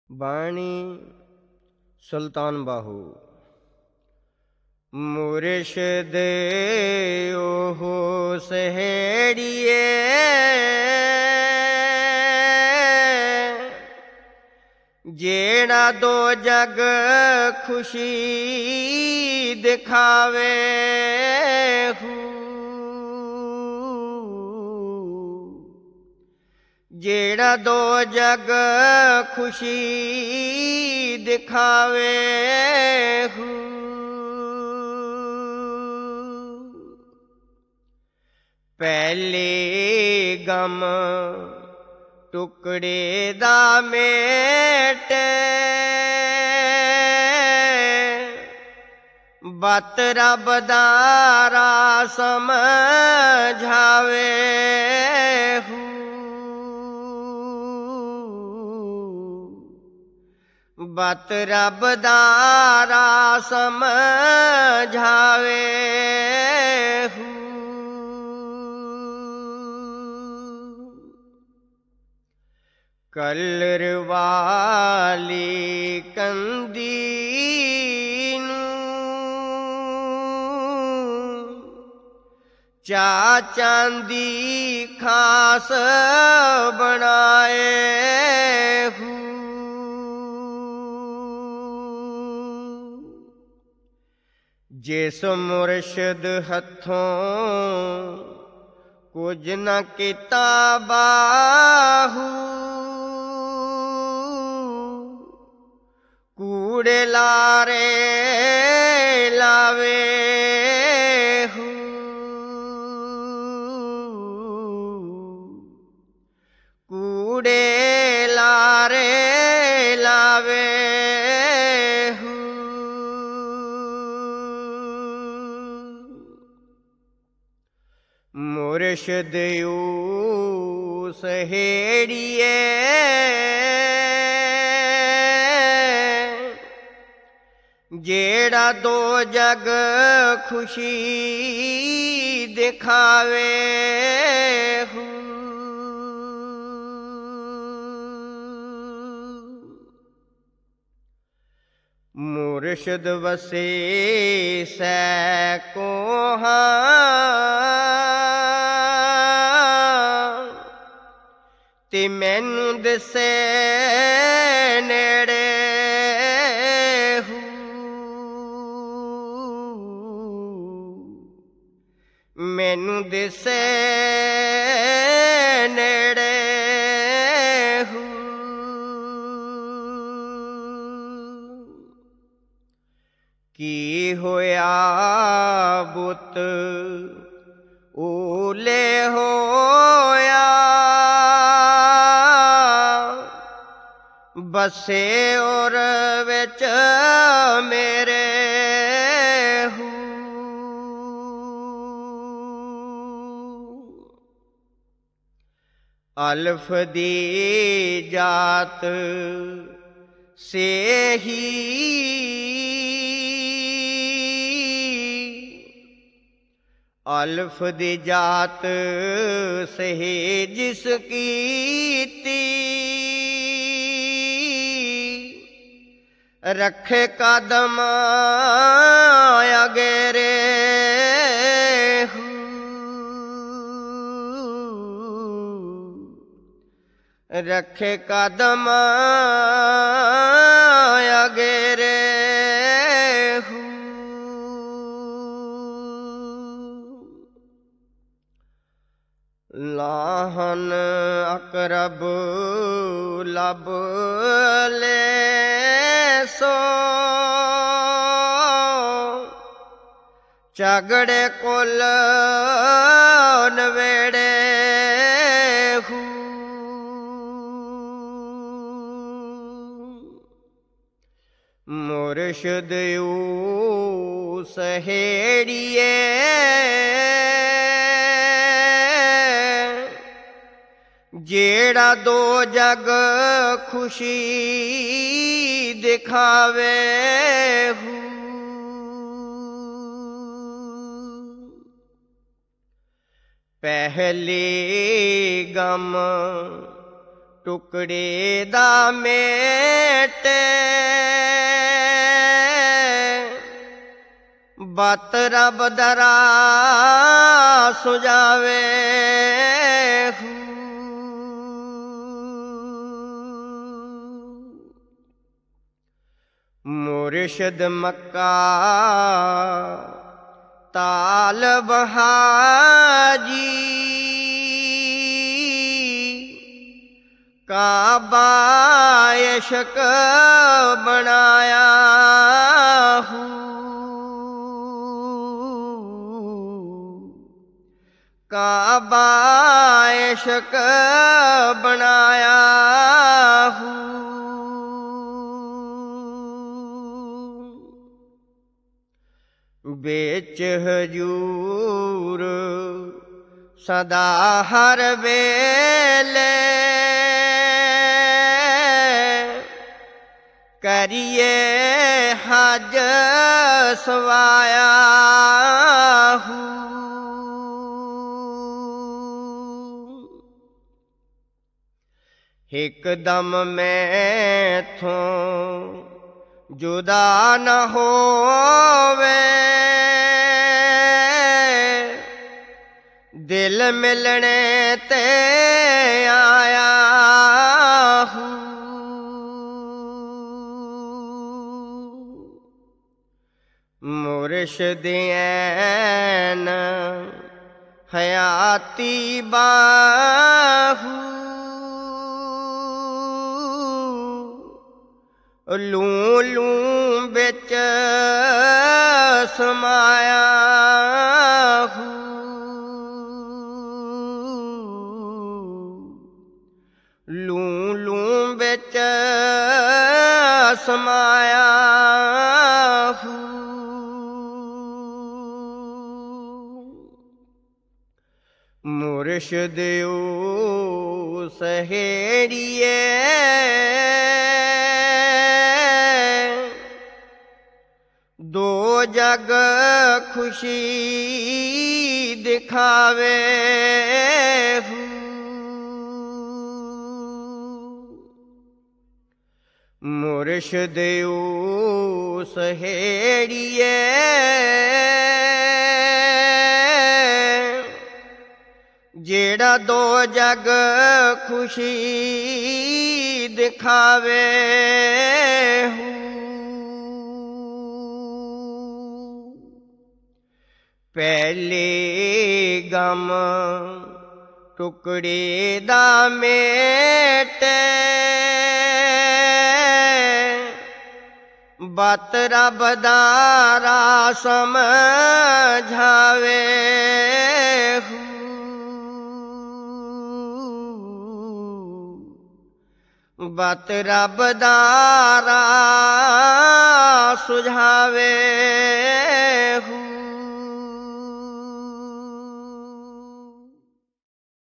ਬਾਣੀ ਸੁਲਤਾਨ ਬਾਹੂ। ਮੁਰਸ਼ਦ ਉਹ ਸਹੇੜੀਏ ਜਿਹੜਾ ਦੋ ਜਗ ਖੁਸ਼ੀ ਦਿਖਾਵੇ ਜਿਹੜਾ ਦੋ ਜਗ ਖੁਸ਼ੀ ਦਿਖਾਵੇ ਪਹਿਲੇ ਗਮ ਟੁਕੜੇ ਦਾ ਮੇਟੇ ਬਤ ਰੱਬ ਦਾ ਰਾ ਸਮਝਾਵੇ ਬਤ ਰੱਬ ਦਾ ਰਾ ਸਮਝਾਵੇ ਕਲਰ ਵਾਲੀ ਕੰਦੀ ਨੂੰ ਚਾ ਚਾਂਦੀ ਖਾਸ ਬਣਾਏ ਜਿਸ ਮੁਰਸ਼ਦ ਹੱਥੋਂ ਕੁਝ ਨਾ ਕੀਤਾ ਬਾਹੂ ਕੂੜੇ ਲਾਰੇ ਲਾਵੇ ਕੂੜੇ ਲਾਰੇ ਲਾਵੇ ਮੁਰਸ਼ਦ ਊ ਸਹੇੜੀਏ ਜਿਹੜਾ ਦੋ ਜਗ ਖੁਸ਼ੀ ਦਿਖਾਵੇ ਮੁਰਸ਼ਦ ਵਸੇ ਸੈ ਕੋਹਾਂ ਤੇ ਮੈਨੂੰ ਦਿਸੇ ਨੇੜੇ ਮੈਨੂੰ ਦਿਸੇ ਨੇੜੇ ਕੀ ਹੋਇਆ ਬੁੱਤ ਓਲੇ ਹੋਇਆ ਬਸੇ ਔਰ ਵਿੱਚ ਮੇਰੇ ਅਲਫ ਦੀ ਜਾਤ ਸੇਹੀ ਅਲਫ ਦੀ ਜਾਤ ਸਹੀ ਜਿਸ ਕੀਤੀ ਰੱਖੇ ਕਦਮ ਅਗੇਰੇ ਰੱਖੇ ਕਦਮ ਅਗੇਰੇ ਲਾਹਨ ਅਕਰਬ ਲਬ ਲੈ ਸੋ ਝਗੜੇ ਕੁਲ ਨਵੇੜੇ ਮੁਰਸ਼ਦ ਊ ਸਹੇੜੀਏ ਜਿਹੜਾ ਦੋ ਜਗ ਖੁਸ਼ੀ ਦਿਖਾਵੇ ਪਹਿਲੇ ਗਮ ਟੁਕੜੇ ਦਾ ਮੇਟ ਬਤ ਰੱਬ ਦਰਾ ਸੁਝਾਵੇ ਮੁਰਸ਼ਿਦ ਮੱਕਾ ਤਾਲ ਬਹਾਜੀ ਕਾਬਾ ਇਸ਼ਕ ਬਣਾਇਆ ਕਾਬਾ ਇਸ਼ਕ ਬਣਾਇਆ ਵਿੱਚ ਹਜੂਰ ਸਦਾ ਹਰ ਵੇਲੇ ਕਰੀਏ ਹਜ ਸਵਾਇਆ ਇਕਦਮ ਮੈਥੋਂ ਜੁਦਾ ਨ ਹੋਵੇ ਦਿਲ ਮਿਲਣੇ ਤੇ ਆਇਆ ਮੁਰਸ਼ਿਦ ਐਨ ਹਯਾਤੀ ਬਾਹੂ ਲੂੰ ਲੂੰ ਵਿੱਚ ਸਮਾਇਆ ਲੂੰ ਲੂੰ ਵਿੱਚ ਸਮਾਇਆ ਮੁਰਸ਼ਿਦ ਓ ਸਹੇੜੀਏ ਦੋ ਜਗ ਖੁਸ਼ੀ ਦਿਖਾਵੇ ਮੁਰਸ਼ਿਦ ਓ ਸਹੇੜੀਏ ਜਿਹੜਾ ਦੋ ਜਗ ਖੁਸ਼ੀ ਦਿਖਾਵੇ ਪਹਿਲੇ ਗਮ ਟੁਕੜੇ ਦਾ ਮੇਟੇ ਬਤ ਰੱਬ ਦਾ ਰਾ ਸਮਝਾਵੇ ਬਤ ਰੱਬ ਦਾ ਰਾ ਸੁਝਾਵੇ